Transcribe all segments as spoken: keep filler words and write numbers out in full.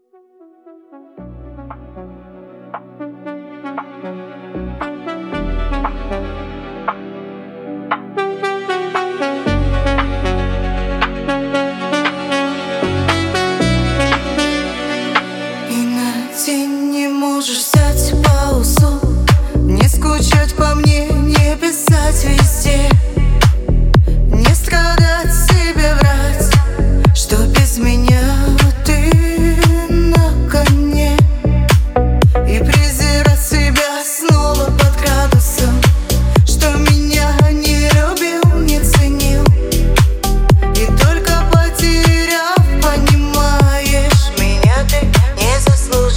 Не можешь взять паузу, не скучать по мне, не писать везде, не страдать, себе врать, что без меня ты на коне, и презирать себя снова под градусом, что меня не любил, не ценил, и только потеряв, понимаешь, меня ты не заслужил.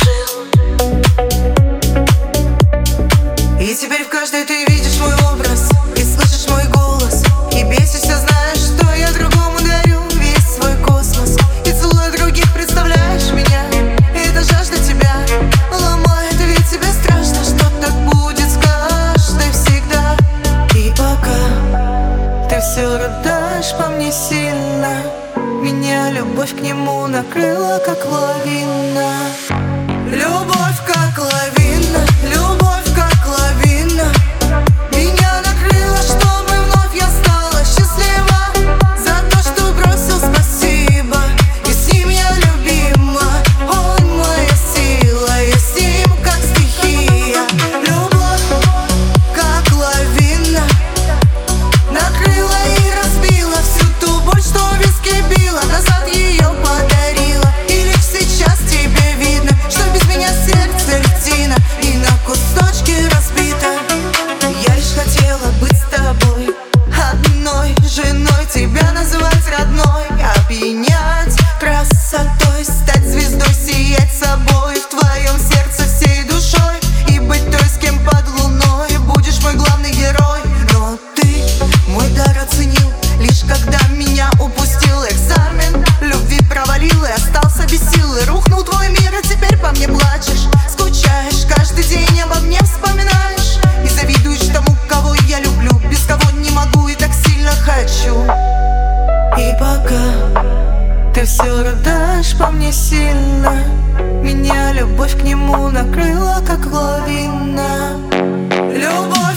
И теперь в каждой ты видишь мой образ и слышишь мой голос, и бесишься, знаешь, что я другому дарю весь свой космос, и целуя других представляешь меня, и эта жажда тебя ломает, ведь тебе страшно, что так будет с каждой всегда. И пока ты все рыдаешь по мне сильно, меня любовь к нему накрыла, как лавина. Любовь как лавина, любовь как лавина, меня накрыло, чтобы вновь я стала счастлива. За то, что бросил, спасибо, и с ним я любима. Он моя сила, я с ним как стихия. Любовь как лавина накрыла и разбила всю ту боль, что в виске била, назад ее подарила. И лишь сейчас тебе видно, что без меня сердце льдина и на кусочки разбито. Я лишь хотела быть с тобой, одной женой, тебя называть родной, опьянять красотой, стать звездой, сиять собой в твоем сердце всей душой, и быть той, с кем под луной будешь мой главный герой. Но ты мой дар оценил, лишь когда меня упустил. Экзамен любви провалил и остался без сил, и рухнул твой мир, и теперь по мне плачешь, скучаешь, каждый день обо мне вспоминаешь, и завидуешь тому, кого я люблю, без кого не могу и так сильно хочу. И пока ты все рыдаешь по мне сильно, меня любовь к нему накрыла, как лавина. Любовь